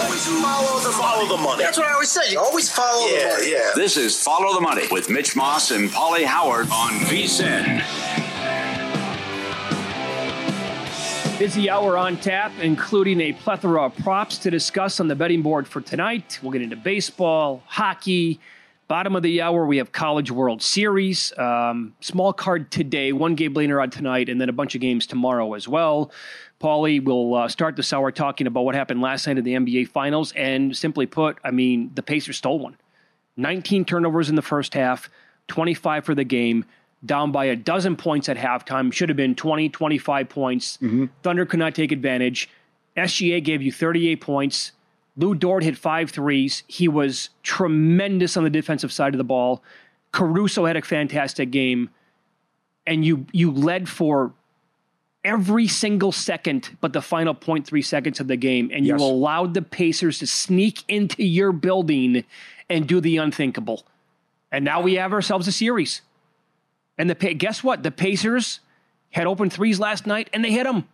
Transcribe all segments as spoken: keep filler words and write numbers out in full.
always follow the follow money. the money. That's what I always say. You always follow yeah, the money. Yeah. This is Follow the Money with Mitch Moss and Paulie Howard on V S I N. Busy hour on tap, including a plethora of props to discuss on the betting board for tonight. We'll get into baseball, hockey. Bottom of the hour, we have College World Series. Um, small card today, one game later on tonight, and then a bunch of games tomorrow as well. Paulie will uh, start this hour talking about what happened last night in the N B A Finals. And simply put, I mean, the Pacers stole one. nineteen turnovers in the first half, twenty-five for the game. Down by a dozen points at halftime. Should have been twenty, twenty-five points. Mm-hmm. Thunder could not take advantage. S G A gave you thirty-eight points. Lou Dort hit five threes. He was tremendous on the defensive side of the ball. Caruso had a fantastic game. And you you led for every single second but the final zero point three seconds of the game. And yes. You allowed the Pacers to sneak into your building and do the unthinkable. And now we have ourselves a series. And the guess what? The Pacers had open threes last night, and they hit them.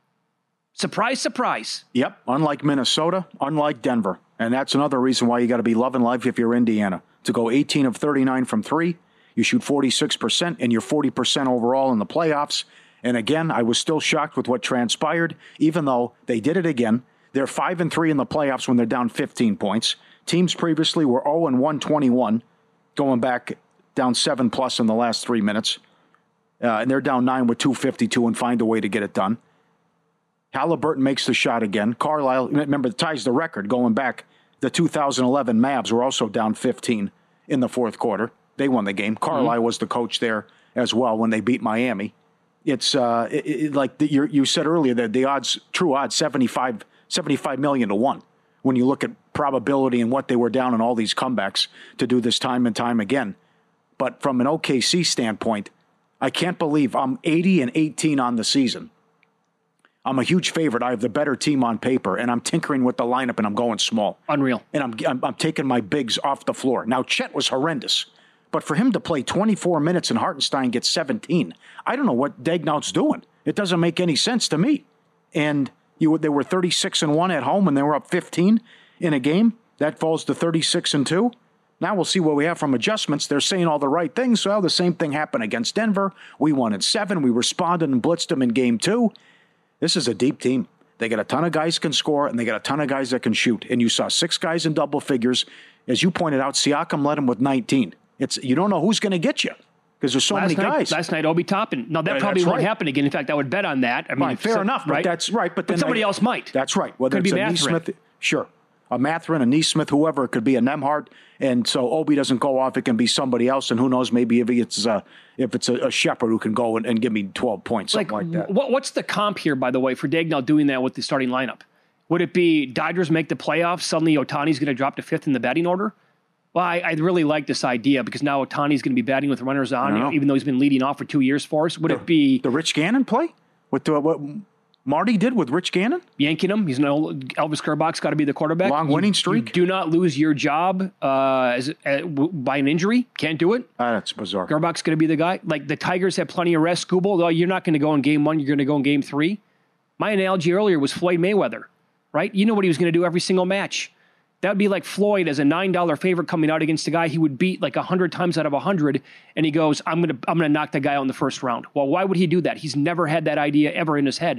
Surprise, surprise. Yep, unlike Minnesota, unlike Denver. And that's another reason why you got to be loving life if you're Indiana. To go eighteen of thirty-nine from three, you shoot forty-six percent, and you're forty percent overall in the playoffs. And again, I was still shocked with what transpired, even though they did it again. They're five and three in the playoffs when they're down fifteen points. Teams previously were oh and one twenty-one, going back down seven plus in the last three minutes. Uh, and they're down nine with two fifty-two and find a way to get it done. Halliburton makes the shot again. Carlisle, remember, ties the record going back. The two thousand eleven Mavs were also down fifteen in the fourth quarter. They won the game. Carlisle mm-hmm. was the coach there as well when they beat Miami. It's uh, it, it, like the, you, you said earlier that the odds, true odds, seventy-five, seventy-five million to one. When you look at probability and what they were down in all these comebacks to do this time and time again. But from an O K C standpoint, I can't believe I'm eighty and eighteen on the season. I'm a huge favorite. I have the better team on paper, and I'm tinkering with the lineup, and I'm going small. Unreal. And I'm I'm, I'm taking my bigs off the floor. Now, Chet was horrendous, but for him to play twenty-four minutes and Hartenstein gets seventeen, I don't know what Dagnaut's doing. It doesn't make any sense to me. And you they were thirty-six and one at home, and they were up fifteen in a game. That falls to thirty-six and two. Now we'll see what we have from adjustments. They're saying all the right things. Well, the same thing happened against Denver. We won in seven. We responded and blitzed them in game two. This is a deep team. They got a ton of guys can score, and they got a ton of guys that can shoot. And you saw six guys in double figures. As you pointed out, Siakam led them with nineteen. It's You don't know who's going to get you because there's so last many night, guys. Last night, Obi Toppin. No, that yeah, probably won't right. happen again. In fact, I would bet on that. I mean, right, fair so, enough. Right? But that's right. But, then but somebody I, else might. That's right. Whether Could it's be a Mathurin. Neesmith, sure. A Mathurin, a Neesmith, whoever. It could be a Nemhard. And so Obi doesn't go off. It can be somebody else. And who knows, maybe if it's a, if it's a, a Shepherd who can go and, and give me twelve points, something like, like that. What, what's the comp here, by the way, for Dagnaut doing that with the starting lineup? Would it be Dodgers make the playoffs, suddenly Ohtani's going to drop to fifth in the batting order? Well, I, I really like this idea because now Ohtani's going to be batting with runners on, even though he's been leading off for two years for us. Would the, it be... The Rich Gannon play? What, the, what Marty did with Rich Gannon? Yanking him. He's an old, Elvis Gerbach's got to be the quarterback. Long you, winning streak. You do not lose your job uh, as, uh, w- by an injury. Can't do it. Uh, that's bizarre. Gerbach's going to be the guy. Like the Tigers have plenty of rest. Skubal, though, you're not going to go in game one. You're going to go in game three. My analogy earlier was Floyd Mayweather, right? You know what he was going to do every single match. That would be like Floyd as a nine dollar favorite coming out against a guy he would beat like one hundred times out of one hundred, and he goes, I'm going to I'm going to knock the guy out in the first round. Well, why would he do that? He's never had that idea ever in his head.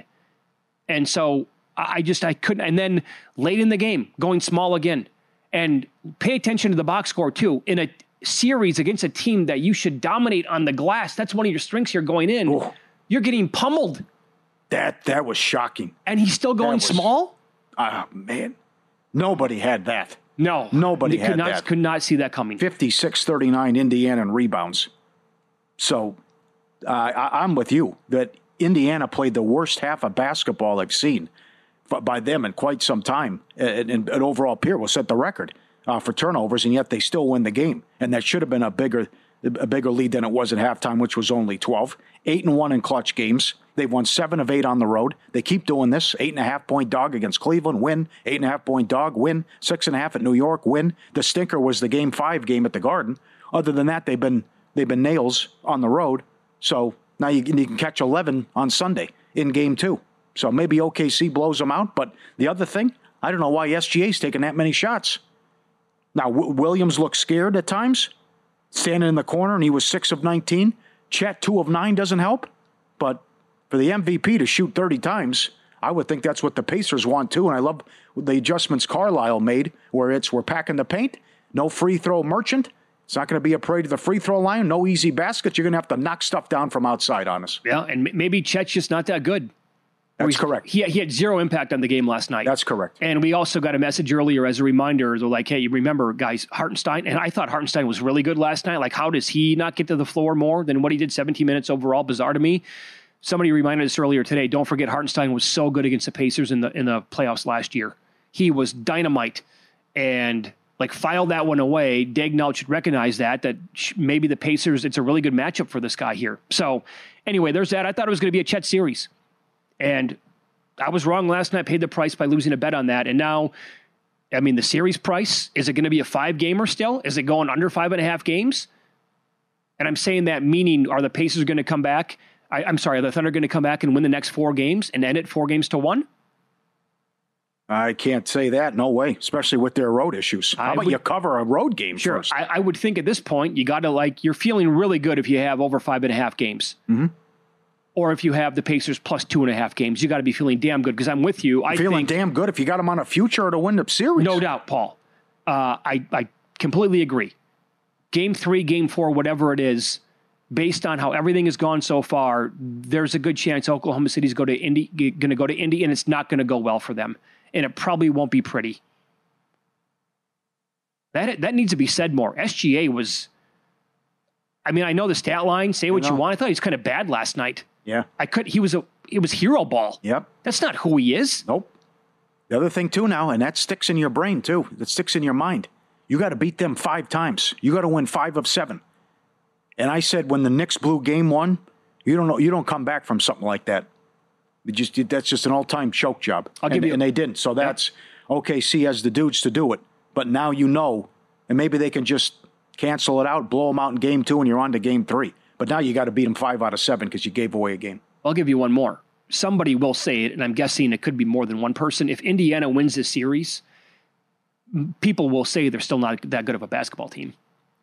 And so I just, I couldn't. And then late in the game, going small again. And pay attention to the box score, too. In a series against a team that you should dominate on the glass, that's one of your strengths here going in. Ooh. You're getting pummeled. That that was shocking. And he's still going was, small? Ah, uh, man. Nobody had that. No. Nobody could had not, that. Could not see that coming. fifty-six thirty-nine Indiana in rebounds. So uh, I, I'm with you that Indiana played the worst half of basketball I've seen by them in quite some time. And, and, and overall, Pierre will set the record uh, for turnovers, and yet they still win the game. And that should have been a bigger a bigger lead than it was at halftime, which was only twelve. Eight and one in clutch games. They've won seven of eight on the road. They keep doing this. Eight and a half point dog against Cleveland, win. Eight and a half point dog, win. Six and a half at New York, win. The stinker was the game five game at the Garden. Other than that, they've been they've been nails on the road. So now you, you can catch eleven on Sunday in game two. So maybe O K C blows them out. But the other thing, I don't know why S G A's taking that many shots. Now, w- Williams looked scared at times, standing in the corner, and he was six of nineteen. Chet, two of nine doesn't help. But for the M V P to shoot thirty times, I would think that's what the Pacers want too. And I love the adjustments Carlisle made, where it's we're packing the paint, no free throw merchant. It's not going to be a parade to the free throw line, no easy baskets. You're going to have to knock stuff down from outside on us. Yeah, and maybe Chet's just not that good. That's correct. He, he had zero impact on the game last night. That's correct. And we also got a message earlier as a reminder. They're like, hey, you remember, guys, Hartenstein? And I thought Hartenstein was really good last night. Like, how does he not get to the floor more than what he did seventeen minutes overall? Bizarre to me. Somebody reminded us earlier today, don't forget Hartenstein was so good against the Pacers in the in the playoffs last year. He was dynamite. And, like, filed that one away. Daigneault should recognize that, that maybe the Pacers, it's a really good matchup for this guy here. So, anyway, there's that. I thought it was going to be a Chet series. And I was wrong last night, paid the price by losing a bet on that. And now, I mean, the series price, is it going to be a five-gamer still? Is it going under five and a half games? And I'm saying that meaning, are the Pacers going to come back? I, I'm sorry, are the Thunder going to come back and win the next four games and end it four games to one? I can't say that. No way, especially with their road issues. How I about would, you cover a road game sure, first? I, I would think at this point, you got to, like, you're feeling really good if you have over five and a half games. Mm-hmm. Or if you have the Pacers plus two and a half games, you got to be feeling damn good because I'm with you. I feeling think, damn good if you got them on a future to win the series. No doubt, Paul. Uh, I, I completely agree. Game three, game four, whatever it is, based on how everything has gone so far, there's a good chance Oklahoma City's go to Indy, going to go to Indy, and it's not going to go well for them. And it probably won't be pretty. That that needs to be said more. S G A was, I mean, I know the stat line, say what you, you want. I thought he was kind of bad last night. Yeah. I could, he was a, it was hero ball. Yep. That's not who he is. Nope. The other thing too now, and that sticks in your brain too, that sticks in your mind. You got to beat them five times. You got to win five of seven. And I said when the Knicks blew game one, you don't know, you don't come back from something like that. You just that's just an all-time choke job. I'll and, give you, and they didn't. So that's O K C has the dudes to do it. But now you know, and maybe they can just cancel it out, blow them out in game two, and you're on to game three. But now you got to beat them five out of seven because you gave away a game. I'll give you one more. Somebody will say it, and I'm guessing it could be more than one person. If Indiana wins this series, people will say they're still not that good of a basketball team.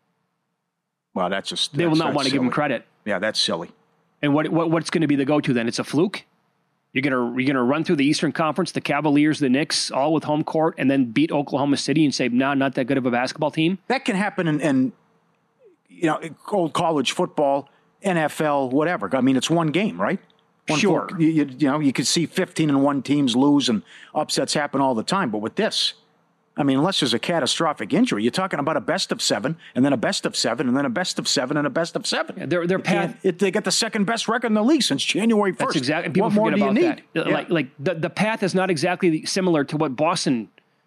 Well, that's just... They that's, will not want to silly. give them credit. Yeah, that's silly. And what, what what's going to be the go-to then? It's a fluke? You're gonna you're gonna run through the Eastern Conference, the Cavaliers, the Knicks, all with home court, and then beat Oklahoma City and say, "Nah, not that good of a basketball team." That can happen in, in you know, old college football, N F L, whatever. I mean, it's one game, right? One sure. Four, you, you, you know, you could see fifteen and one teams lose and upsets happen all the time. But with this, I mean, unless there's a catastrophic injury, you're talking about a best of seven, and then a best of seven, and then a best of seven, and a best of seven. Yeah, their their path. It, they get the second best record in the league since January first. That's exactly. And people what more forget do about you need? that. Yeah. Like like the the path is not exactly similar to what Boston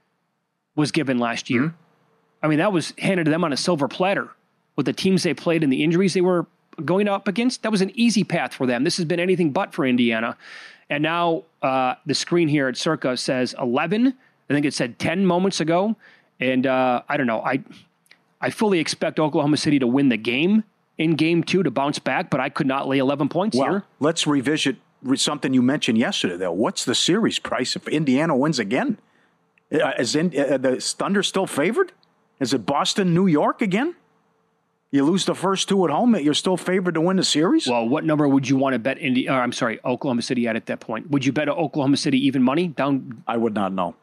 was given last year. Mm-hmm. I mean, that was handed to them on a silver platter with the teams they played and the injuries they were going up against. That was an easy path for them. This has been anything but for Indiana. And now uh, the screen here at Circa says eleven. I think it said ten moments ago. And uh, I don't know. I I fully expect Oklahoma City to win the game in game two to bounce back, but I could not lay eleven points well, here. Let's revisit something you mentioned yesterday, though. What's the series price if Indiana wins again? Uh, is in, uh, the Thunder still favored? Is it Boston, New York again? You lose the first two at home, you're still favored to win the series? Well, what number would you want to bet Indi- or, I'm sorry, Oklahoma City at at that point? Would you bet Oklahoma City even money down? I would not know.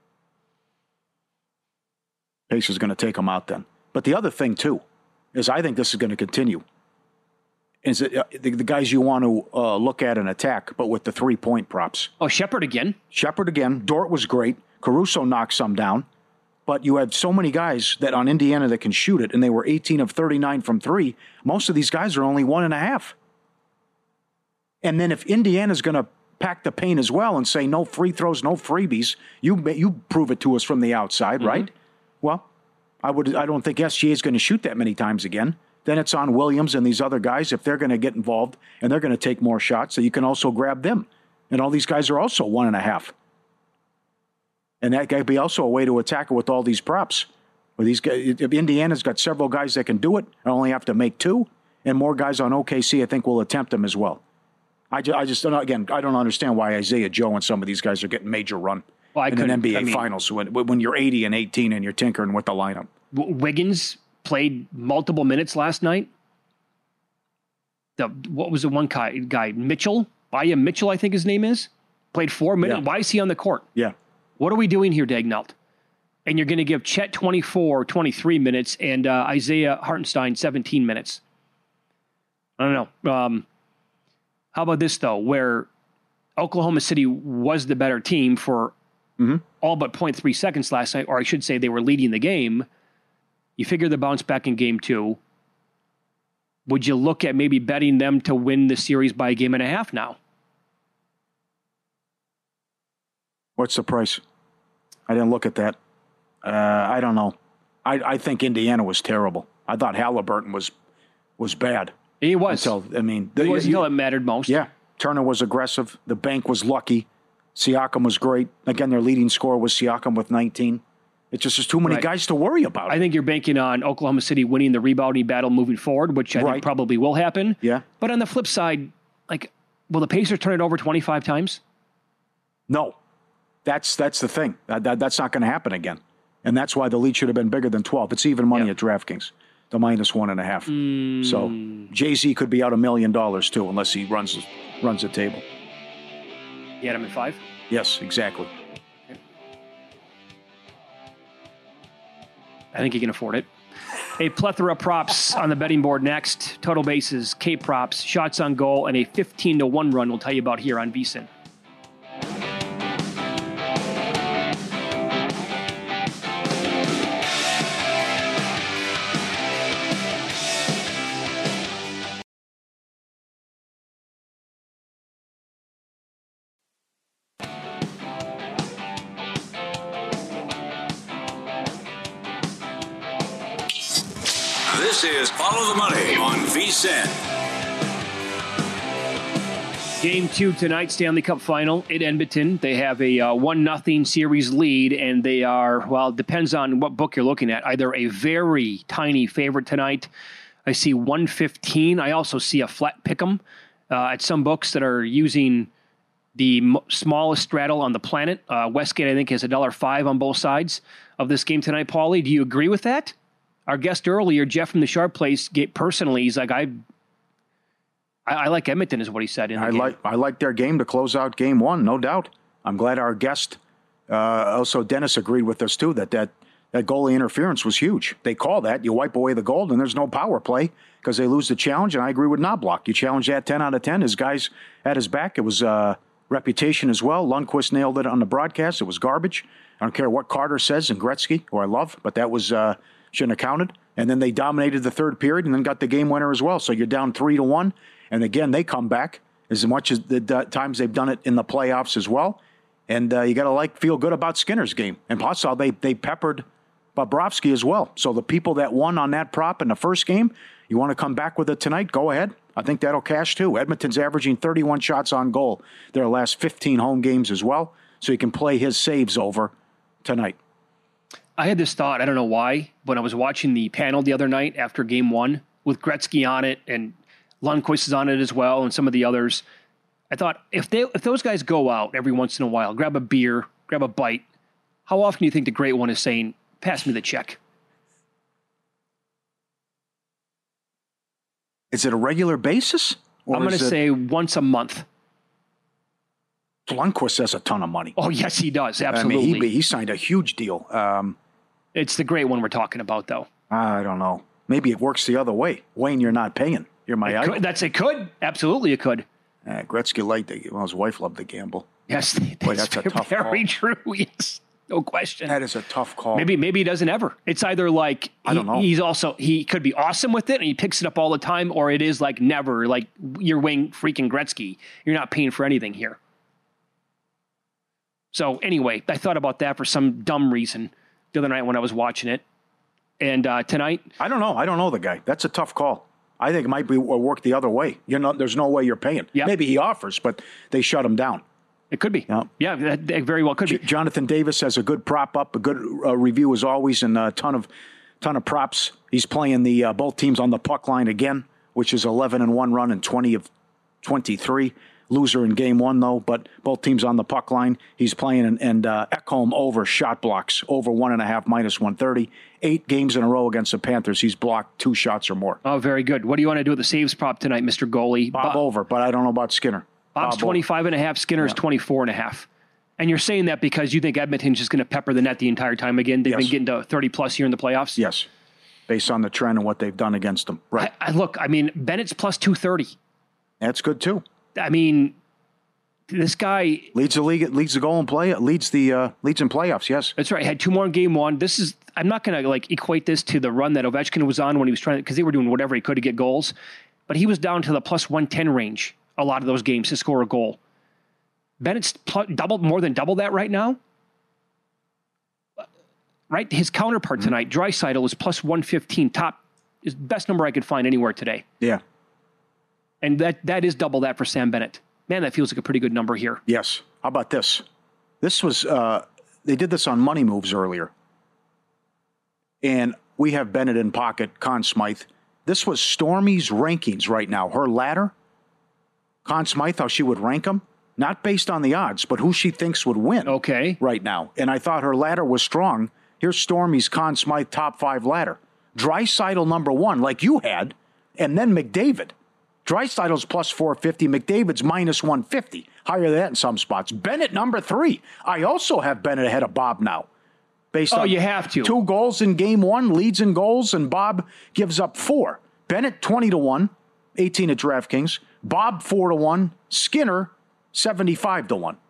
Pacers going to take them out then. But the other thing, too, is I think this is going to continue. Is it uh, the, the guys you want to uh, look at and attack, but with the three-point props. Oh, Shepard again. Shepard again. Dort was great. Caruso knocked some down. But you had so many guys that on Indiana that can shoot it, and they were eighteen of thirty-nine from three. Most of these guys are only one and a half. And then if Indiana's going to pack the paint as well and say no free throws, no freebies, you you prove it to us from the outside, mm-hmm. right? Well, I would. I don't think S G A is going to shoot that many times again. Then it's on Williams and these other guys if they're going to get involved and they're going to take more shots, so you can also grab them. And all these guys are also one and a half. And that could be also a way to attack it with all these props. With these guys, if Indiana's got several guys that can do it, I only have to make two, and more guys on O K C I think will attempt them as well. I just, I just don't. Again, I don't understand why Isaiah Joe and some of these guys are getting major run. Well, I in an couldn't- N B A I mean- Finals when when you're eighty and eighteen and you're tinkering with the lineup. W- Wiggins played multiple minutes last night. The what was the one guy? guy Mitchell, Baya Mitchell, I think his name is, played four minutes. Yeah. Why is he on the court? Yeah. What are we doing here, Dagnalt? And you're going to give Chet twenty-four, twenty-three minutes and uh, Isaiah Hartenstein seventeen minutes. I don't know. Um, how about this, though, where Oklahoma City was the better team for Mm-hmm. all but zero point three seconds last night, or I should say they were leading the game. You figure the bounce back in game two. Would you look at maybe betting them to win the series by a game and a half now? What's the price? I didn't look at that. Uh, I don't know. I, I think Indiana was terrible. I thought Halliburton was was bad. He was. Until, I mean, It the, was you- until it mattered most. yeah, Turner was aggressive. The bank was lucky. Siakam was great. Again, their leading scorer was Siakam with nineteen. It just is too many Right. guys to worry about. I think you're banking on Oklahoma City winning the rebounding battle moving forward, which I Right. think probably will happen. Yeah. But on the flip side, like, will the Pacers turn it over twenty-five times? No, that's that's the thing. That, that, that's not going to happen again. And that's why the lead should have been bigger than twelve. It's even money Yeah. at DraftKings, the minus one and a half. Mm. So Jay-Z could be out a million dollars too, unless he runs runs the table. You had him at five? Yes, exactly. I think he can afford it. A plethora of props on the betting board next. Total bases, K props, shots on goal, and a fifteen to one run we'll tell you about here on V S I N. This is Follow the Money on V S I N. Game two tonight, Stanley Cup final in Edmonton. They have a uh, one nothing series lead, and they are, well, it depends on what book you're looking at, either a very tiny favorite tonight. I see one fifteen. I also see a flat pick'em uh, at some books that are using the m- smallest straddle on the planet. Uh, Westgate, I think, has one dollar five on both sides of this game tonight. Paulie, do you agree with that? Our guest earlier, Jeff from the Sharp Place, get, personally, he's like, I, I, I like Edmonton, is what he said. In the I game. like I like their game to close out game one, no doubt. I'm glad our guest, uh, also Dennis, agreed with us too that, that that goalie interference was huge. They call that, you wipe away the goal, and there's no power play because they lose the challenge. And I agree with Knobloch. You challenge that ten out of ten. His guys had his back. It was uh, reputation as well. Lundqvist nailed it on the broadcast. It was garbage. I don't care what Carter says and Gretzky, who I love, but that was uh, shouldn't have counted. And then they dominated the third period and then got the game winner as well. So you're down three to one. And again, they come back as much as the uh, times they've done it in the playoffs as well. And uh, you got to like feel good about Skinner's game. And plus, how they they peppered Bobrovsky as well. So the people that won on that prop in the first game, you want to come back with it tonight? Go ahead. I think that'll cash too. Edmonton's averaging thirty-one shots on goal their last fifteen home games as well. So you can play his saves over tonight. I had this thought, I don't know why, when I was watching the panel the other night after game one with Gretzky on it and Lundqvist is on it as well and some of the others. I thought if they if those guys go out every once in a while, grab a beer, grab a bite, how often do you think the great one is saying, pass me the check? Is it a regular basis? Or I'm going to is it- say once a month. Lundqvist has a ton of money. Oh, yes, he does. I Absolutely. mean, he, he signed a huge deal. Um, It's the great one we're talking about, though. I don't know. Maybe it works the other way. Wayne, you're not paying. You're my It idol. could, that's it could. Absolutely, it could. Uh, Gretzky liked it. Well, his wife loved to gamble. Yes, that's, Boy, that's a tough very call. true. Yes, no question. That is a tough call. Maybe maybe he doesn't ever. It's either like I don't he- know. he's also he could be awesome with it and he picks it up all the time, or it is like never. Like you're Wayne freaking Gretzky. You're not paying for anything here. So anyway, I thought about that for some dumb reason the other night when I was watching it, and uh, tonight I don't know. I don't know the guy. That's a tough call. I think it might be or work the other way. You're not. There's no way you're paying. Yep. Maybe he offers, but they shut him down. it could be. Yeah. Yeah, that, that very well could J- be. Jonathan Davis has a good prop up, a good uh, review as always, and a ton of ton of props. He's playing the uh, both teams on the puck line again, which is eleven and one run and twenty of twenty-three. Loser in game one, though, but both teams on the puck line. He's playing, and, and uh, Ekholm over shot blocks, over one and a half, minus one thirty. Eight games in a row against the Panthers. He's blocked two shots or more. Oh, very good. What do you want to do with the saves prop tonight, Mister Goalie? Bob, Bob over, but I don't know about Skinner. Bob's Bob twenty-five and a half, Skinner's yeah. twenty-four and a half. And you're saying that because you think Edmonton's just going to pepper the net the entire time again? They've yes. been getting to thirty plus here in the playoffs? Yes, based on the trend and what they've done against them. Right. I, I, look, I mean, Bennett's plus two thirty. That's good, too. I mean, this guy leads the league, leads the goal and play, leads the uh, leads in playoffs. Yes, that's right. Had two more in game one. This is I'm not going to like equate this to the run that Ovechkin was on when he was trying, because they were doing whatever he could to get goals, but he was down to the plus one ten range a lot of those games to score a goal. Bennett's pl- doubled more than double that right now. Right, his counterpart mm-hmm. tonight, Draisaitl, is plus one fifteen. Top is best number I could find anywhere today. Yeah, and that that is double that for Sam Bennett. Man, that feels like a pretty good number here. Yes. How about this? This was, uh, they did this on Money Moves earlier. And we have Bennett in pocket, Conn Smythe. This was Stormy's rankings right now. Her ladder, Conn Smythe, how she would rank them, not based on the odds, but who she thinks would win. Okay. Right now. And I thought her ladder was strong. Here's Stormy's Conn Smythe top five ladder. Draisaitl number one, like you had, and then McDavid. Draisaitl's plus four fifty, McDavid's minus one fifty. Higher than that in some spots. Bennett number three. I also have Bennett ahead of Bob now. Based oh, on you have to. Two goals in game one, leads in goals, and Bob gives up four. Bennett twenty to one, eighteen at DraftKings. Bob four to one. Skinner seventy-five to one.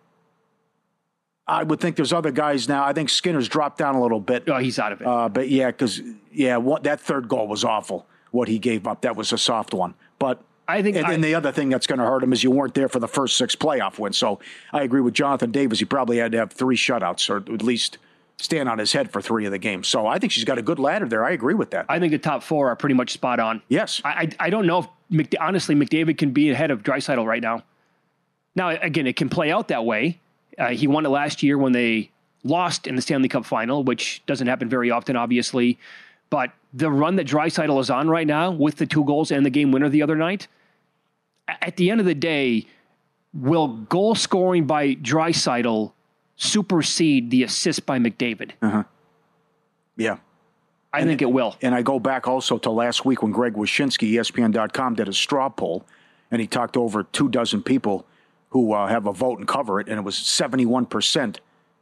I would think there's other guys now. I think Skinner's dropped down a little bit. Oh, he's out of it. Uh, but yeah, because yeah, what, that third goal was awful. What he gave up, that was a soft one. But I think, and I, then the other thing that's going to hurt him is you weren't there for the first six playoff wins. So I agree with Jonathan Davis. He probably had to have three shutouts, or at least stand on his head for three of the games. So I think she's got a good ladder there. I agree with that. I think the top four are pretty much spot on. Yes. I I, I don't know if, Mc, honestly, McDavid can be ahead of Draisaitl right now. Now, again, it can play out that way. Uh, he won it last year when they lost in the Stanley Cup final, which doesn't happen very often, obviously. But the run that Draisaitl is on right now with the two goals and the game winner the other night, at the end of the day, will goal scoring by Draisaitl supersede the assist by McDavid? Uh-huh. Yeah. I and think it will. And I go back also to last week when Greg Wyshynski, E S P N dot com, did a straw poll, and he talked to over two dozen people who uh, have a vote and cover it, and it was seventy-one percent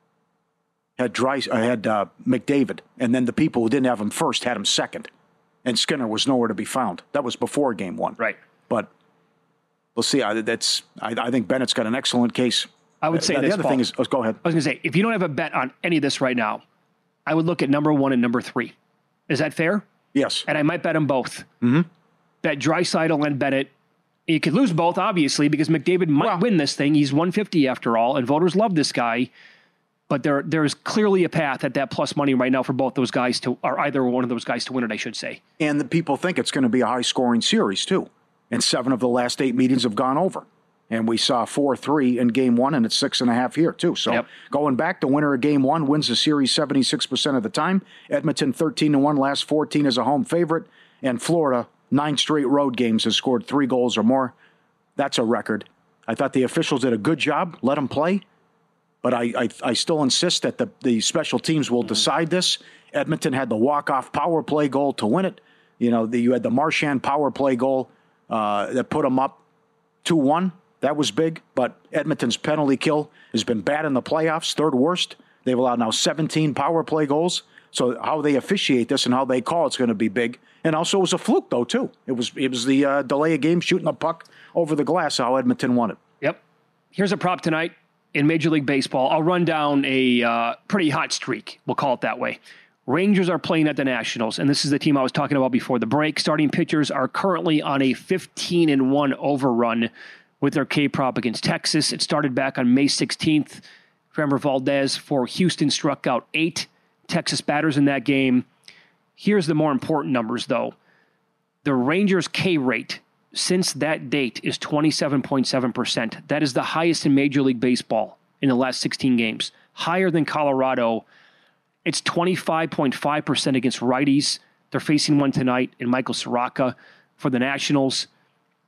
had Dry, uh, had uh, McDavid, and then the people who didn't have him first had him second, and Skinner was nowhere to be found. That was before game one. Right. But we'll see. I, that's I, I think Bennett's got an excellent case. I would say uh, this, the other Paul. thing is, oh, go ahead. I was going to say, if you don't have a bet on any of this right now, I would look at number one and number three. Is that fair? Yes. And I might bet them both. Mm-hmm. Bet Draisaitl and Bennett. You could lose both, obviously, because McDavid might well, win this thing. He's one fifty after all, and voters love this guy. But there, there's clearly a path at that plus money right now for both those guys to, or either one of those guys to win it, I should say. And the people think it's going to be a high-scoring series, too. And seven of the last eight meetings have gone over. And we saw four three in game one, and it's six and a half here, too. So yep. Going back, the winner of game one wins the series seventy-six percent of the time. Edmonton thirteen to one, last fourteen as a home favorite. And Florida, nine straight road games, has scored three goals or more. That's a record. I thought the officials did a good job. Let them play. But I, I, I still insist that the, the special teams will decide this. Edmonton had the walk-off power play goal to win it. You know, the, you had the Marchand power play goal uh, that put them up two one. That was big. But Edmonton's penalty kill has been bad in the playoffs, third worst. They've allowed now seventeen power play goals. So how they officiate this and how they call it's going to be big. And also it was a fluke, though, too. It was it was the uh, delay of game, shooting the puck over the glass, how Edmonton won it. Yep. Here's a prop tonight in Major League Baseball. I'll run down a uh, pretty hot streak. We'll call it that way. Rangers are playing at the Nationals, and this is the team I was talking about before the break. Starting pitchers are currently on a fifteen and one overrun with their K-prop against Texas. It started back on May sixteenth. Framber Valdez for Houston struck out eight Texas batters in that game. Here's the more important numbers, though. The Rangers' K rate since that date is twenty-seven point seven percent. That is the highest in Major League Baseball in the last sixteen games. Higher than Colorado. It's twenty-five point five percent against righties. They're facing one tonight in Michael Soroka for the Nationals.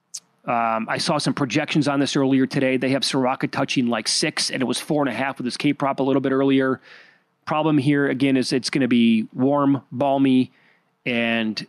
Um, I saw some projections on this earlier today. They have Soraka touching like six, and it was four and a half with his K-prop a little bit earlier. Problem here, again, is it's going to be warm, balmy, and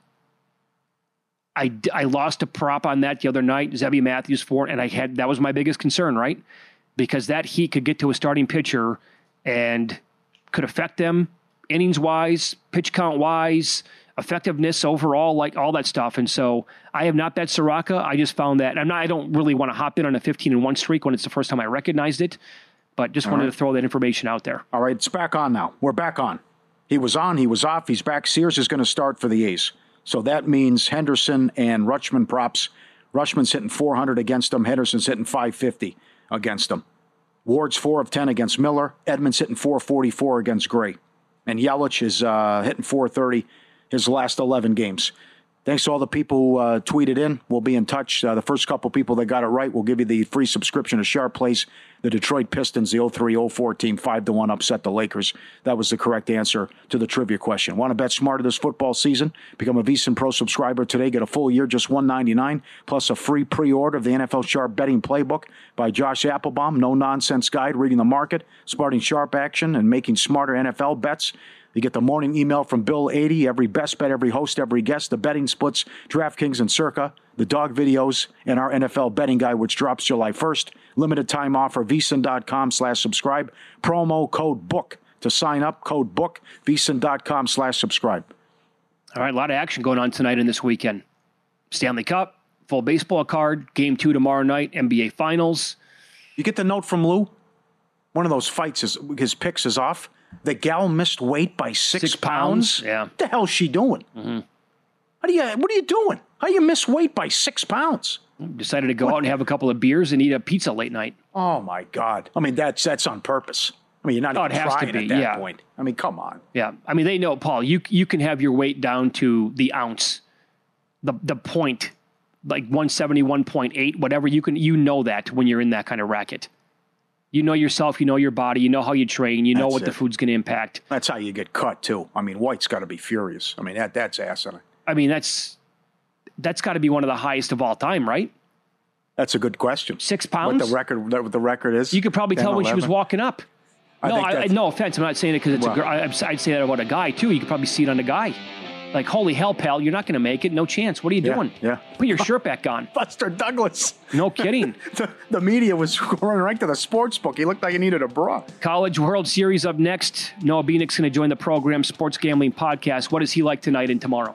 I, I lost a prop on that the other night, Zebby Matthews four, and I had that was my biggest concern, right? Because that heat could get to a starting pitcher and could affect them innings-wise, pitch count-wise, effectiveness overall, like all that stuff. And so I have not bet Soraka. I just found that I'm not, I don't really want to hop in on a fifteen and one streak when it's the first time I recognized it, but just all wanted right. to throw that information out there. All right, it's back on now. We're back on. He was on, he was off, he's back. Sears is going to start for the A's. So that means Henderson and Rutschman props. Rutschman's hitting four hundred against him. Henderson's hitting five fifty against him. Ward's four of ten against Miller. Edmonds hitting four forty-four against Gray. And Yelich is uh, hitting four thirty his last eleven games. Thanks to all the people who uh, tweeted in. We'll be in touch. Uh, the first couple people that got it right will give you the free subscription to Sharp Plays. The Detroit Pistons, the oh three oh four team, five to one upset the Lakers. That was the correct answer to the trivia question. Want to bet smarter this football season? Become a VSiN Pro subscriber today. Get a full year, just one ninety-nine, plus a free pre-order of the N F L Sharp Betting Playbook by Josh Applebaum. No-nonsense guide, reading the market, spotting sharp action, and making smarter N F L bets. You get the morning email from Bill eighty, every best bet, every host, every guest, the betting splits, DraftKings and Circa, the dog videos, and our N F L betting guide, which drops July first. Limited time offer, VSiN.com slash subscribe. Promo code BOOK to sign up, code BOOK, VSiN.com slash subscribe. All right, a lot of action going on tonight and this weekend. Stanley Cup, full baseball card, game two tomorrow night, N B A Finals. You get the note from Lou? One of those fights, is his picks is off. The gal missed weight by six, six pounds. pounds. Yeah. What the hell is she doing? Mm-hmm. How do you? What are you doing? How do you miss weight by six pounds? Decided to go what? out and have a couple of beers and eat a pizza late night. Oh my God! I mean, that's that's on purpose. I mean, you're not oh, even it has trying to be, at that yeah. point. I mean, come on. Yeah, I mean, they know, Paul. You you can have your weight down to the ounce, the the point, like one seventy, one point eight, whatever. You can you know that when you're in that kind of racket. You know yourself, you know your body, you know how you train, you know that's what it. the food's going to impact. That's how you get cut, too. I mean, White's got to be furious. I mean, that that's asinine. I mean, that's that's got to be one of the highest of all time, right? That's a good question. Six pounds? What the record, what the record is? You could probably ten, tell when eleven. she was walking up. I no, think I, I, no offense. I'm not saying it because it's well, a girl. I, I'd say that about a guy, too. You could probably see it on a guy. Like, holy hell, pal, you're not going to make it. No chance. What are you yeah, doing? Yeah. Put your shirt back on. Buster Douglas. No kidding. the, the media was running right to the sports book. He looked like he needed a bra. College World Series up next. Noah Beanick's going to join the program, Sports Gambling Podcast. What is he like tonight and tomorrow?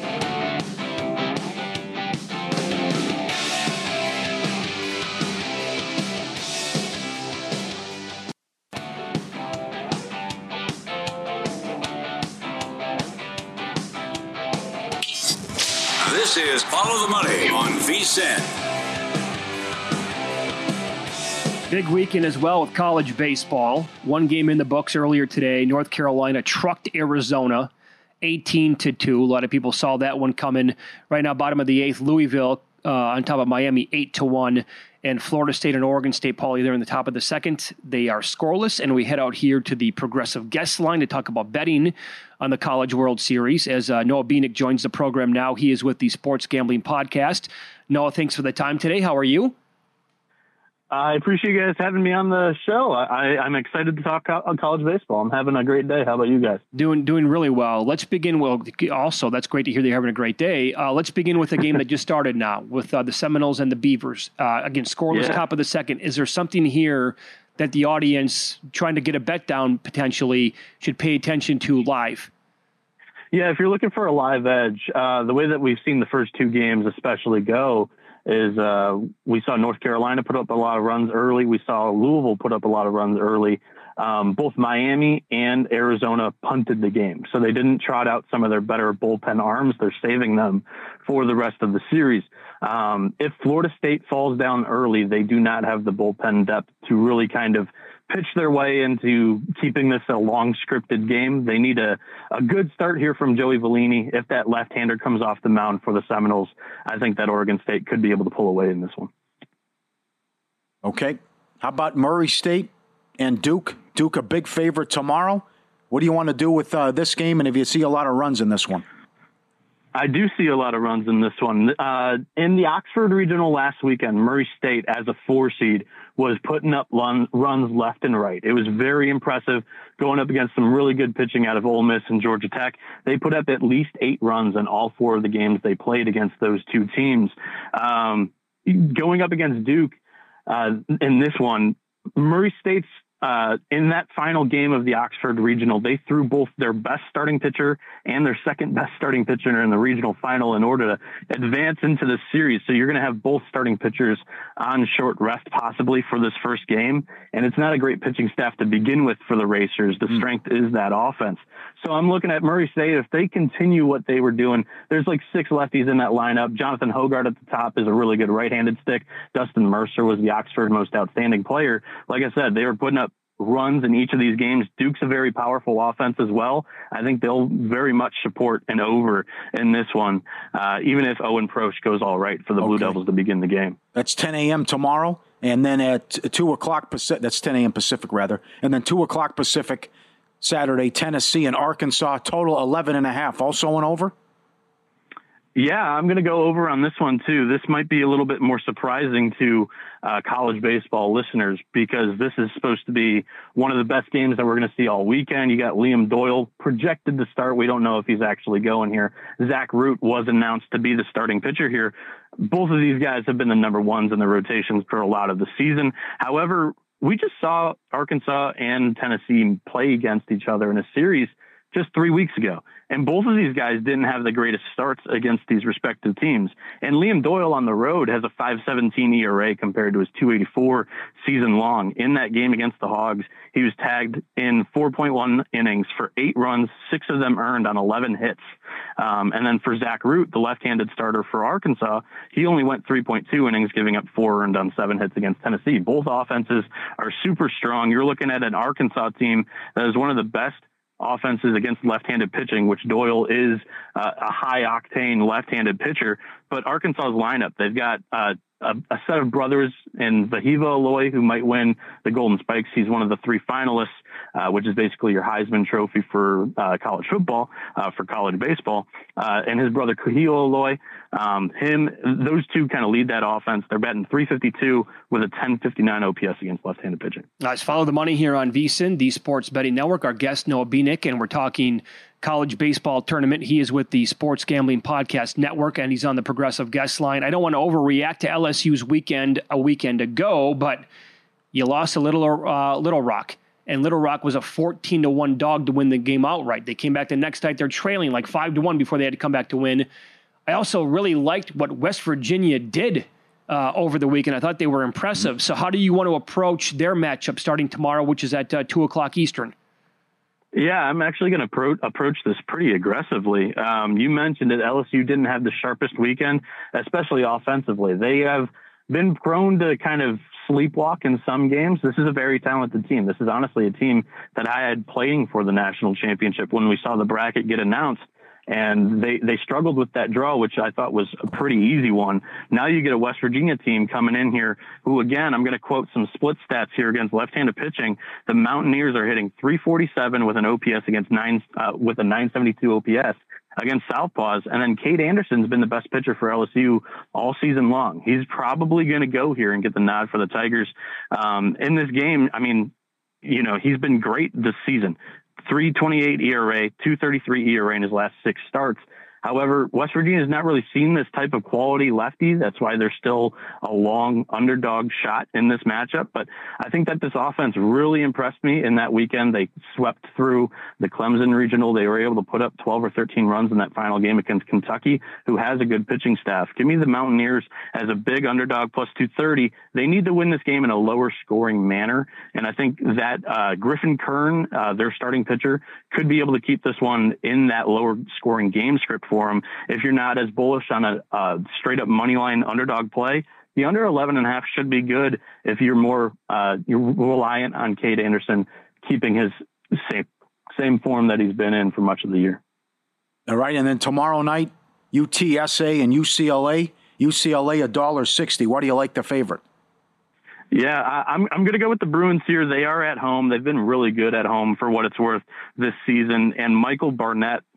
This is Follow the Money on VSiN. Big weekend as well with college baseball. One game in the books earlier today. North Carolina trucked Arizona eighteen to two. A lot of people saw that one coming. Right now, bottom of the eighth, Louisville uh, on top of Miami eight to one. And Florida State and Oregon State, Paulie, there in the top of the second. They are scoreless, and we head out here to the Progressive Guest Line to talk about betting on the College World Series. As uh, Noah Beanick joins the program now, he is with the Sports Gambling Podcast. Noah, thanks for the time today. How are you? I appreciate you guys having me on the show. I, I'm excited to talk co- college baseball. I'm having a great day. How about you guys? Doing doing really well. Let's begin. Well, also, that's great to hear that you're having a great day. Uh, let's begin with a game that just started now with uh, the Seminoles and the Beavers. Uh, again, scoreless, yeah. top of the second. Is there something here that the audience trying to get a bet down potentially should pay attention to live? Yeah, if you're looking for a live edge, uh, the way that we've seen the first two games especially go is uh, we saw North Carolina put up a lot of runs early. We saw Louisville put up a lot of runs early. Um, both Miami and Arizona punted the game. So they didn't trot out some of their better bullpen arms. They're saving them for the rest of the series. Um, if Florida State falls down early, they do not have the bullpen depth to really kind of pitch their way into keeping this a long scripted game. They need a, a good start here from Joey Vellini. If that left-hander comes off the mound for the Seminoles, I think that Oregon State could be able to pull away in this one. Okay. How about Murray State and Duke? Duke a big favorite tomorrow. What do you want to do with uh, this game, and if you see a lot of runs in this one? I do see a lot of runs in this one. Uh, in the Oxford Regional last weekend, Murray State, as a four seed, was putting up run, runs left and right. It was very impressive going up against some really good pitching out of Ole Miss and Georgia Tech. They put up at least eight runs in all four of the games they played against those two teams. Um, going up against Duke uh, in this one, Murray State's Uh, in that final game of the Oxford Regional, they threw both their best starting pitcher and their second best starting pitcher in the regional final in order to advance into the series. So you're going to have both starting pitchers on short rest possibly for this first game. And it's not a great pitching staff to begin with for the Racers. The mm. strength is that offense. So I'm looking at Murray State. If they continue what they were doing, there's like six lefties in that lineup. Jonathan Hogart at the top is a really good right-handed stick. Dustin Mercer was the Oxford most outstanding player. Like I said, they were putting up runs in each of these games. Duke's a very powerful offense as well. I think they'll very much support an over in this one, uh, even if Owen Prosch goes all right for the Blue okay. Devils to begin the game. That's ten a.m. tomorrow, and then at two o'clock Pacific, that's ten a.m. Pacific rather, and then two o'clock Pacific Saturday, Tennessee and Arkansas, total eleven and a half. Also an over? Yeah, I'm going to go over on this one, too. This might be a little bit more surprising to uh, college baseball listeners because this is supposed to be one of the best games that we're going to see all weekend. You got Liam Doyle projected to start. We don't know if he's actually going here. Zach Root was announced to be the starting pitcher here. Both of these guys have been the number ones in the rotations for a lot of the season. However, we just saw Arkansas and Tennessee play against each other in a series just three weeks ago. And both of these guys didn't have the greatest starts against these respective teams. And Liam Doyle on the road has a five seventeen E R A compared to his two eighty-four season long. In that game against the Hogs, he was tagged in four point one innings for eight runs, six of them earned on eleven hits. Um, and then for Zach Root, the left-handed starter for Arkansas, he only went three point two innings, giving up four earned on seven hits against Tennessee. Both offenses are super strong. You're looking at an Arkansas team that is one of the best offenses against left-handed pitching, which Doyle is uh, a high-octane left-handed pitcher. But Arkansas's lineup, they've got uh, a, a set of brothers in Vahiva Aloy, who might win the Golden Spikes. He's one of the three finalists, uh, which is basically your Heisman Trophy for uh, college football, uh, for college baseball. Uh, and his brother Kahil Aloy, um, him, those two kind of lead that offense. They're batting three fifty-two with a ten fifty-nine O P S against left-handed pitching. Let's follow the money here on VSiN, the Sports Betting Network. Our guest, Noah Bieniek, and we're talking college baseball tournament. He is with the Sports Gambling Podcast Network, and he's on the Progressive Guest Line. I don't want to overreact to L S U's weekend a weekend ago, but you lost to Little uh, Little Rock, and Little Rock was a fourteen to one dog to win the game outright. They came back the next night. They're trailing like five to one before they had to come back to win. I also really liked what West Virginia did uh, over the weekend. I thought they were impressive. So how do you want to approach their matchup starting tomorrow, which is at uh, two o'clock Eastern? Yeah, I'm actually going to pro- approach this pretty aggressively. Um, you mentioned that L S U didn't have the sharpest weekend, especially offensively. They have been prone to kind of sleepwalk in some games. This is a very talented team. This is honestly a team that I had playing for the national championship when we saw the bracket get announced. And they, they struggled with that draw, which I thought was a pretty easy one. Now you get a West Virginia team coming in here who, again, I'm going to quote some split stats here against left-handed pitching. The Mountaineers are hitting three forty-seven with an O P S against nine, uh, with a nine seventy-two O P S against Southpaws. And then Cade Anderson's been the best pitcher for L S U all season long. He's probably going to go here and get the nod for the Tigers. Um, in this game, I mean, you know, he's been great this season. three twenty-eight E R A, two thirty-three E R A in his last six starts. However, West Virginia has not really seen this type of quality lefty. That's why they're still a long underdog shot in this matchup. But I think that this offense really impressed me in that weekend. They swept through the Clemson Regional. They were able to put up twelve or thirteen runs in that final game against Kentucky, who has a good pitching staff. Give me the Mountaineers as a big underdog plus two thirty. They need to win this game in a lower scoring manner. And I think that uh, Griffin Kern, uh, their starting pitcher, could be able to keep this one in that lower scoring game script for them. If you're not as bullish on a uh, straight up money line underdog play, the under eleven and a half should be good if you're more uh, you're reliant on Cade Anderson keeping his same same form that he's been in for much of the year. All right, and then tomorrow night, U T S A and U C L A. U C L A one dollar sixty. Why do you like the favorite? Yeah, I, I'm I'm going to go with the Bruins here. They are at home. They've been really good at home for what it's worth this season. And Michael Barnett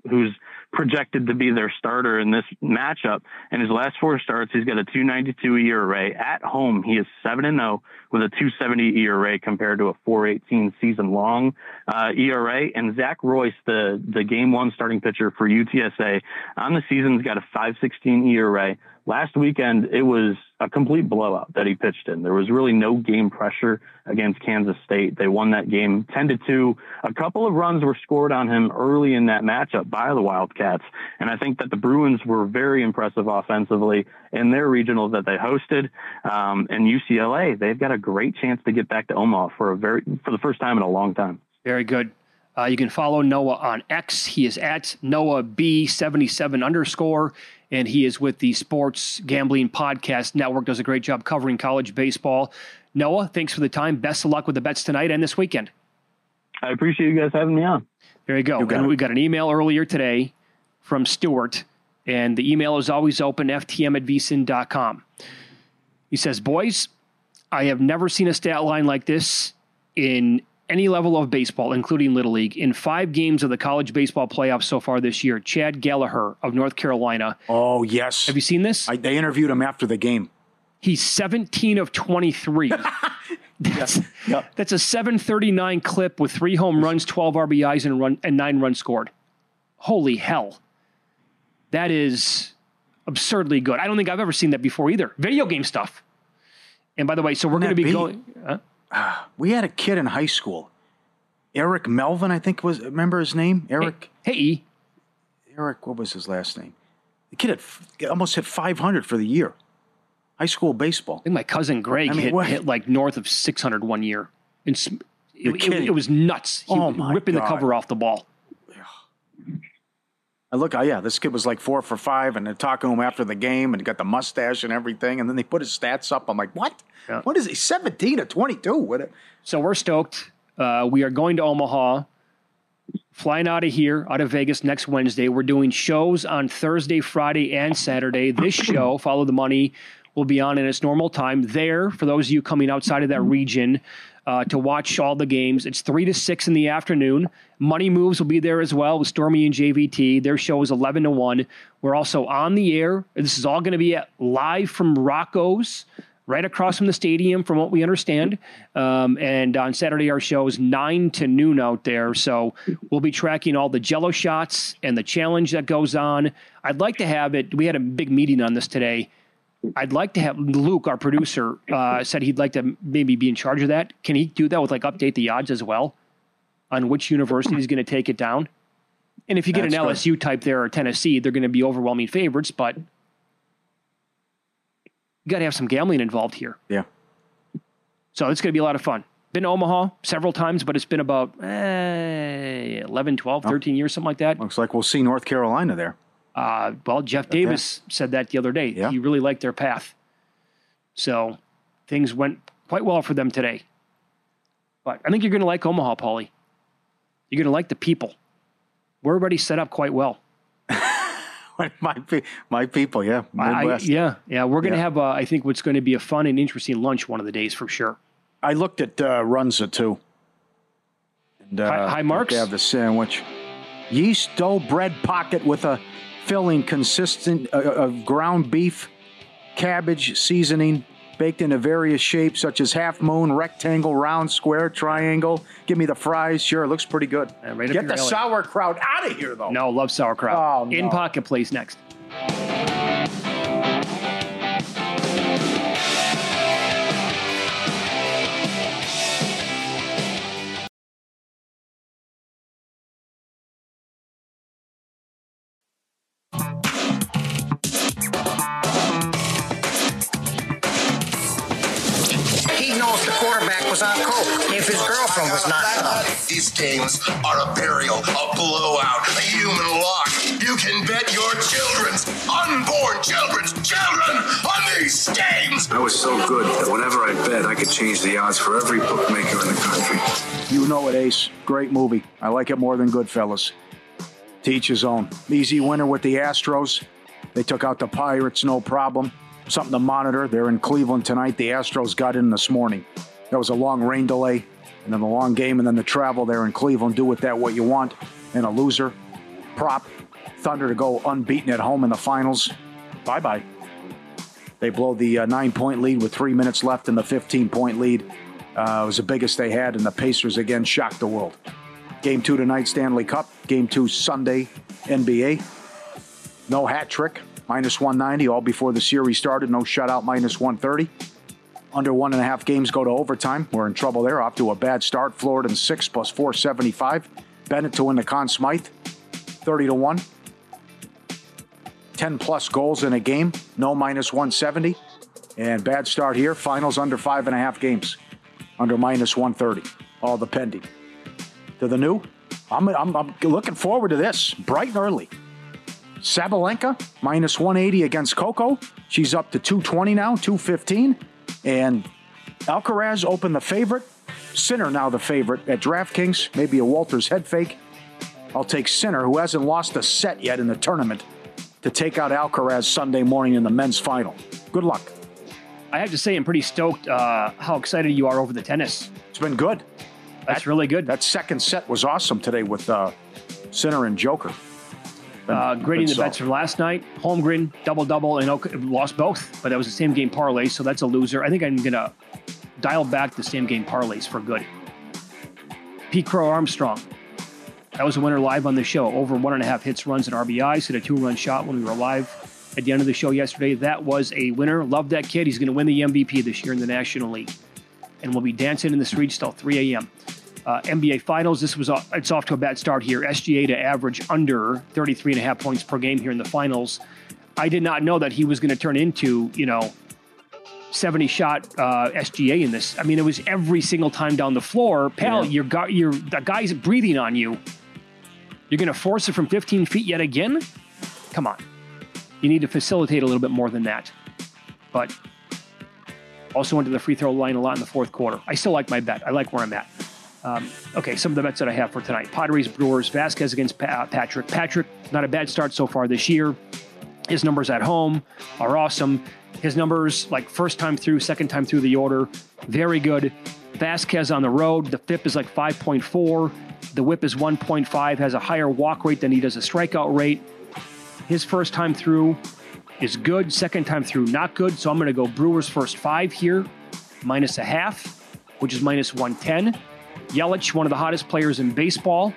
who's projected to be their starter in this matchup. In his last four starts, he's got a two ninety-two E R A. At home, he is seven and oh with a two seventy E R A compared to a four eighteen season-long uh, E R A. And Zach Royce, the, the game one starting pitcher for U T S A, on the season has got a five sixteen E R A. Last weekend, it was a complete blowout that he pitched in. There was really no game pressure against Kansas State. They won that game ten to two. A couple of runs were scored on him early in that matchup by the Wildcats. And I think that the Bruins were very impressive offensively in their regionals that they hosted. Um, and U C L A, they've got a great chance to get back to Omaha for a very, for the first time in a long time. Very good. Uh, you can follow Noah on X. He is at Noah B seventy-seven underscore, and he is with the Sports Gambling Podcast Network. Does a great job covering college baseball. Noah, thanks for the time. Best of luck with the bets tonight and this weekend. I appreciate you guys having me on. There you go. You got and it. we got an email earlier today from Stuart, and the email is always open, f t m at v s i n dot com. He says, boys, I have never seen a stat line like this in any level of baseball, including Little League. In five games of the college baseball playoffs so far this year, Chad Gallagher of North Carolina. Oh, yes. Have you seen this? I, they interviewed him after the game. He's seventeen of twenty-three. That's, Yeah. that's a seven thirty-nine clip with three home runs, twelve R B Is, and run and nine runs scored. Holy hell. That is absurdly good. I don't think I've ever seen that before either. Video game stuff. And by the way, so we're going to Wouldn't be that be- going... Huh? We had a kid in high school, Eric Melvin, I think was, remember his name? Eric, Hey, E. Eric, what was his last name? The kid had f- almost hit five hundred for the year. High school baseball. I think my cousin Greg I mean, hit, what- hit like north of six hundred one year. And s- it, You're it, kidding. it was nuts. He Oh, was my ripping God. the cover off the ball. I look, oh, yeah, this kid was like four for five, and they're talking to him after the game, and he got the mustache and everything, and then they put his stats up. I'm like, what? Yeah. What is he, seventeen to twenty-two? What? So we're stoked. Uh, we are going to Omaha, flying out of here, out of Vegas next Wednesday. We're doing shows on Thursday, Friday, and Saturday. This show, Follow the Money, will be on in its normal time. There, for those of you coming outside of that region uh, to watch all the games, it's three to six in the afternoon. Money Moves will be there as well with Stormy and J V T. Their show is eleven to one. We're also on the air. This is all going to be at, live from Rocco's, right across from the stadium, from what we understand. Um, and on Saturday, our show is nine to noon out there. So we'll be tracking all the Jello shots and the challenge that goes on. I'd like to have it. We had a big meeting on this today. I'd like to have Luke, our producer, uh, said he'd like to maybe be in charge of that. Can he do that with like update the odds as well on which university is going to take it down? And if you get That's an good. L S U type there or Tennessee, they're going to be overwhelming favorites, but you got to have some gambling involved here. Yeah. So it's going to be a lot of fun. Been to Omaha several times, but it's been about eh, eleven, twelve, thirteen years, something like that. Looks like we'll see North Carolina there. Uh, well, Jeff Davis said that the other day. Yeah. He really liked their path. So things went quite well for them today. But I think you're going to like Omaha, Paulie. You're going to like the people. We're already set up quite well. my, pe- my people, yeah. I, Midwest. yeah, yeah. We're going to Yeah. have, uh, I think, what's going to be a fun and interesting lunch one of the days for sure. I looked at uh, Runza, too. And, uh, High- high marks? They have the sandwich. Yeast dough bread pocket with a filling consistent uh, of ground beef, cabbage, seasoning, baked into various shapes such as half moon, rectangle, round, square, triangle. Give me the fries. Sure, it looks pretty good. Uh, right up Get your the alley. sauerkraut out of here, though. No, love sauerkraut. Oh, no. In Pocket Place next. He knows the quarterback was on coke if his girlfriend was knocked up. These games are a burial, a blowout, a human lock. You can bet your children's, unborn children's children on these games. I was so good that whenever I bet, I could change the odds for every bookmaker in the country. You know it, Ace. Great movie. I like it more than Goodfellas. To each his own. Easy winner with the Astros. They took out the Pirates, no problem. Something to monitor. They're in Cleveland tonight. The Astros got in this morning. There was a long rain delay, and then the long game, and then the travel there in Cleveland. Do with that what you want. And a loser. prop. Thunder to go unbeaten at home in the finals. Bye-bye. They blow the uh, nine-point lead with three minutes left in the fifteen-point lead. Uh, it was the biggest they had, and the Pacers again shocked the world. Game two tonight, Stanley Cup. Game two Sunday, N B A. No hat trick, minus one ninety, all before the series started. No shutout, minus one thirty. Under one and a half games go to overtime. We're in trouble there. Off to a bad start. Florida in six plus four seventy-five. Bennett to win the Conn Smythe, thirty to one. ten plus goals in a game. No minus one seventy. And bad start here. Finals under five and a half games. Under minus one thirty. All the pending. To the new. I'm, I'm, I'm looking forward to this. Bright and early. Sabalenka, minus one eighty against Coco. She's up to two twenty now, two fifteen. And Alcaraz opened the favorite. Sinner now the favorite at DraftKings. Maybe a Walters head fake. I'll take Sinner, who hasn't lost a set yet in the tournament, to take out Alcaraz Sunday morning in the men's final. Good luck. I have to say, I'm pretty stoked uh, how excited you are over the tennis. It's been good. That's that, really good. That second set was awesome today with uh, Sinner and Joker. Been, uh, grading the solid. bets from last night. Holmgren, double-double, and Oak- lost both, but that was the same game parlay, so that's a loser. I think I'm going to dial back the same game parlays for good. Pete Crow Armstrong. That was a winner live on the show. Over one and a half hits, runs, and R B Is. Hit a two-run shot when we were live at the end of the show yesterday. That was a winner. Love that kid. He's going to win the M V P this year in the National League. And we'll be dancing in the streets till three a.m. Uh, N B A Finals, this was off, it's off to a bad start here. S G A to average under thirty-three and a half points per game here in the finals. I did not know that he was going to turn into, you know, seventy-shot uh, S G A in this. I mean, it was every single time down the floor. Pal, Yeah. you're, you're, the guy's breathing on you. You're going to force it from fifteen feet yet again? Come on. You need to facilitate a little bit more than that. But also went to the free throw line a lot in the fourth quarter. I still like my bet. I like where I'm at. Um, okay, some of the bets that I have for tonight. Padres, Brewers, Vasquez against pa- Patrick. Patrick, not a bad start so far this year. His numbers at home are awesome. His numbers, like first time through, second time through the order, very good. Vasquez on the road, the F I P is like five point four. The whip is one point five, has a higher walk rate than he does a strikeout rate. His first time through is good. Second time through, not good. So I'm going to go Brewers first five here, minus a half, which is minus one ten. Yelich, one of the hottest players in baseball.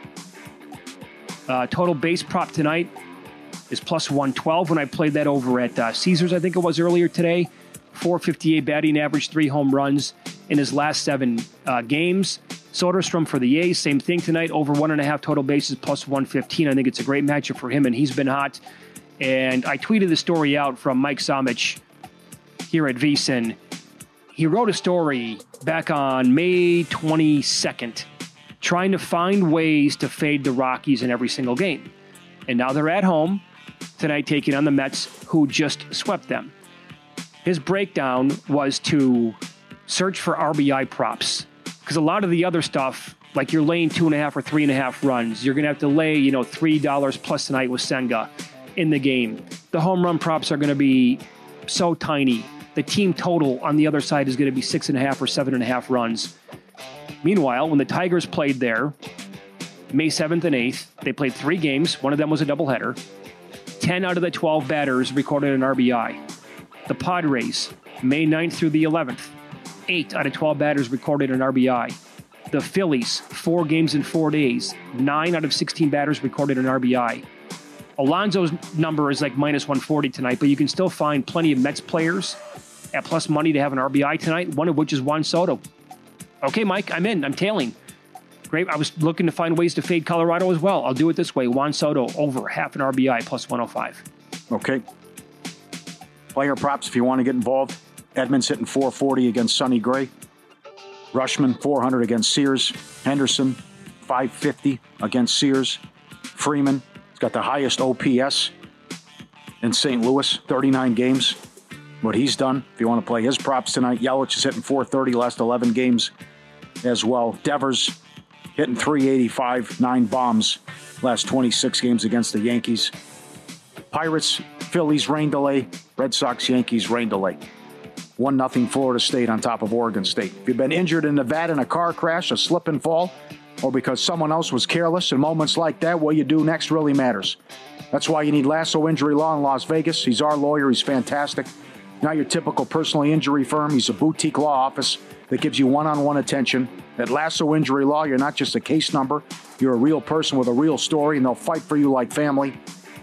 Uh, total base prop tonight is plus one twelve. When I played that over at uh, Caesars, I think it was earlier today. four fifty-eight batting average, three home runs in his last seven uh, games. Soderstrom for the A's, same thing tonight. Over one and a half total bases, plus one fifteen. I think it's a great matchup for him, and he's been hot. And I tweeted the story out from Mike Somich here at VSiN. He wrote a story back on May twenty-second trying to find ways to fade the Rockies in every single game. And now they're at home tonight taking on the Mets, who just swept them. His breakdown was to search for R B I props, because a lot of the other stuff, like you're laying two and a half or three and a half runs, you're going to have to lay, you know, three dollars plus tonight with Senga in the game. The home run props are going to be so tiny. The team total on the other side is going to be six and a half or seven and a half runs. Meanwhile, when the Tigers played there, May seventh and eighth, they played three games. One of them was a doubleheader. ten out of the twelve batters recorded an R B I. The Padres, May ninth through the eleventh, eight out of twelve batters recorded an R B I. The Phillies, four games in four days, nine out of sixteen batters recorded an R B I. Alonso's number is like minus one forty tonight, but you can still find plenty of Mets players at plus money to have an R B I tonight, one of which is Juan Soto. Okay, Mike, I'm in. I'm tailing. Great. I was looking to find ways to fade Colorado as well. I'll do it this way. Juan Soto over half an R B I plus one oh five. Okay. Player props if you want to get involved. Edmonds hitting four forty against Sonny Gray. Rushman, four hundred against Sears. Henderson, five fifty against Sears. Freeman, he's got the highest O P S in Saint Louis, thirty-nine games. What he's done, if you want to play his props tonight. Yelich is hitting four thirty last eleven games as well. Devers hitting three eighty-five, nine bombs last twenty-six games against the Yankees. Pirates, Phillies, rain delay. Red Sox, Yankees, rain delay. one nothing Florida State on top of Oregon State. If you've been injured in Nevada in a car crash, a slip and fall, or because someone else was careless. In moments like that, what you do next really matters. That's why you need Lasso Injury Law in Las Vegas. He's our lawyer. He's fantastic. Not your typical personal injury firm. He's a boutique law office that gives you one-on-one attention. At Lasso Injury Law, you're not just a case number. You're a real person with a real story, and they'll fight for you like family.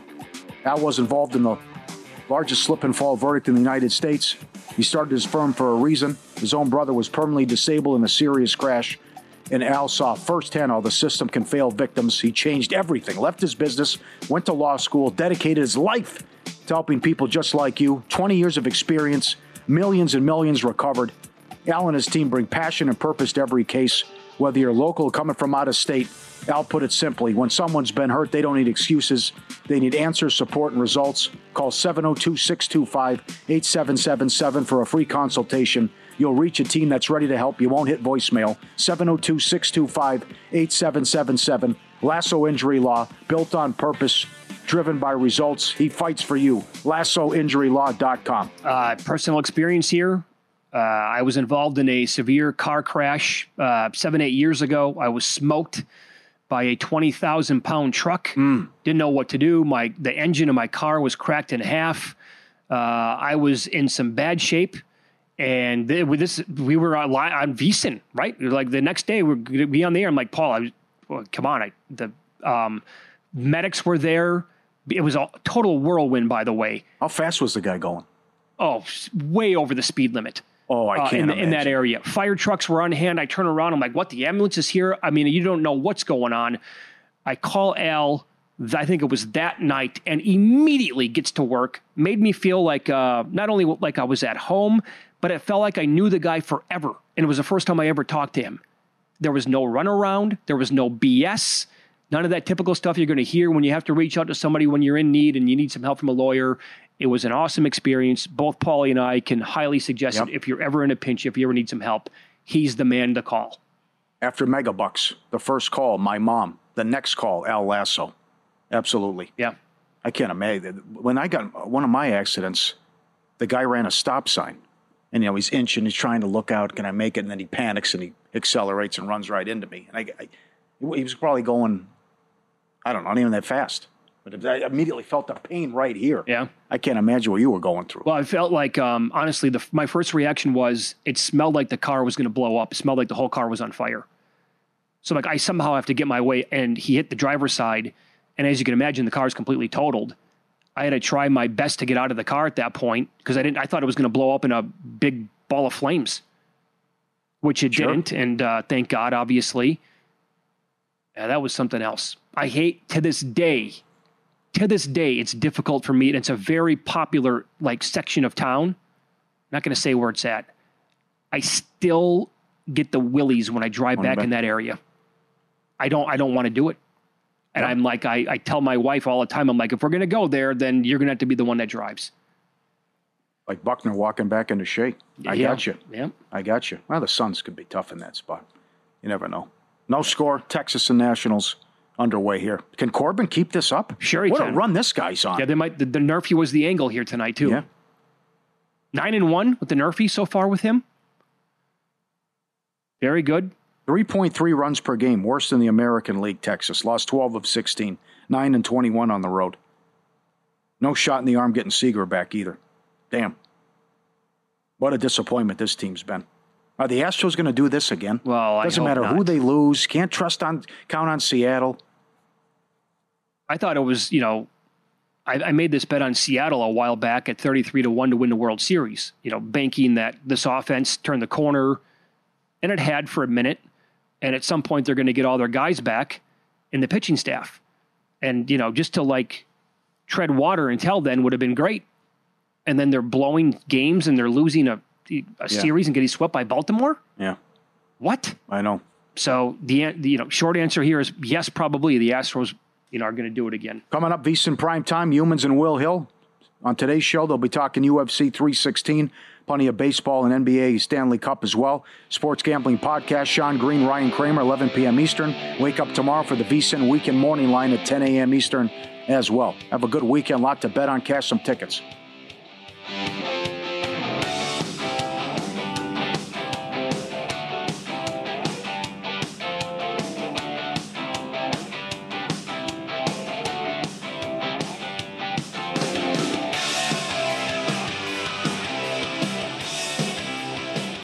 Al was involved in the largest slip and fall verdict in the United States. He started his firm for a reason. His own brother was permanently disabled in a serious crash, and Al saw firsthand how the system can fail victims. He changed everything, left his business, went to law school, dedicated his life to helping people just like you. twenty years of experience, millions and millions recovered. Al and his team bring passion and purpose to every case. Whether you're local or coming from out of state, Al put it simply, when someone's been hurt, they don't need excuses. They need answers, support, and results. Call seven oh two, six two five, eight seven seven seven for a free consultation. You'll reach a team that's ready to help. You won't hit voicemail. seven oh two, six two five, eight seven seven seven. Lasso Injury Law, built on purpose, driven by results. He fights for you. lasso injury law dot com. Uh, personal experience here. Uh, I was involved in a severe car crash uh, seven, eight years ago. I was smoked by a twenty thousand pound truck. Mm. Didn't know what to do. My the engine of my car was cracked in half. Uh, I was in some bad shape. And th- with this, we were on, on VSiN, right? Like the next day, we're going to be on the air. I'm like, Paul, I was, well, come on. I, the um, medics were there. It was a total whirlwind, by the way. How fast was the guy going? Oh, way over the speed limit. Oh, I can't uh, in, in that area. Fire trucks were on hand. I turn around. I'm like, what? The ambulance is here? I mean, you don't know what's going on. I call Al. I think it was that night, and immediately gets to work. Made me feel like uh, not only like I was at home, but it felt like I knew the guy forever. And it was the first time I ever talked to him. There was no runaround. There was no B S. None of that typical stuff you're going to hear when you have to reach out to somebody when you're in need and you need some help from a lawyer. It was an awesome experience. Both Paulie and I can highly suggest Yep. it if you're ever in a pinch, if you ever need some help. He's the man to call. After Megabucks, the first call, my mom. The next call, Al Lasso. Absolutely. Yeah. I can't imagine. When I got one of my accidents, the guy ran a stop sign. And, you know, he's inching, he's trying to look out, can I make it? And then he panics and he accelerates and runs right into me. And I, I he was probably going, I don't know, not even that fast. But I immediately felt the pain right here. Yeah. I can't imagine what you were going through. Well, I felt like, um, honestly, the, my first reaction was it smelled like the car was going to blow up. It smelled like the whole car was on fire. So, like, I somehow have to get my way. And he hit the driver's side. And as you can imagine, the car is completely totaled. I had to try my best to get out of the car at that point because I didn't. I thought it was going to blow up in a big ball of flames, which it Sure. didn't. And uh, thank God, obviously. Yeah, that was something else. I hate to this day. To this day, it's difficult for me. And it's a very popular like section of town. I'm not going to say where it's at. I still get the willies when I drive Wanna back bet? in that area. I don't. I don't want to do it. And Yep. I'm like, I, I tell my wife all the time, I'm like, if we're going to go there, then you're going to have to be the one that drives. Like Buckner walking back into Shea. I Yeah. got you. Yeah. I got you. Well, the Suns could be tough in that spot. You never know. No score. Texas and Nationals underway here. Can Corbin keep this up? Sure he what can. a run this guy's on. Yeah, they might. The, the Nerfy was the angle here tonight, too. Yeah. Nine and one with the Nerfy so far with him. Very good. three point three runs per game, worst in the American League, Texas. Lost twelve of sixteen, nine and twenty-one on the road. No shot in the arm getting Seager back either. Damn. What a disappointment this team's been. Are the Astros going to do this again? Well, I Doesn't hope matter not. who they lose. Can't trust on, count on Seattle. I thought it was, you know, I, I made this bet on Seattle a while back at thirty-three to one to win the World Series, you know, banking that this offense turned the corner, and it had for a minute. And at some point, they're going to get all their guys back in the pitching staff. And, you know, just to like tread water until then would have been great. And then they're blowing games and they're losing a, a Yeah. series and getting swept by Baltimore. Yeah, What? I know. So the, an- the you know short answer here is yes, probably the Astros, you know, are going to do it again. Coming up, VSiN Prime Time, Humans and Will Hill. On today's show, they'll be talking U F C three sixteen, plenty of baseball and N B A Stanley Cup as well. Sports Gambling Podcast, Sean Green, Ryan Kramer, eleven p.m. Eastern. Wake up tomorrow for the VSiN Weekend Morning Line at ten a.m. Eastern as well. Have a good weekend. Lot to bet on. Cash some tickets.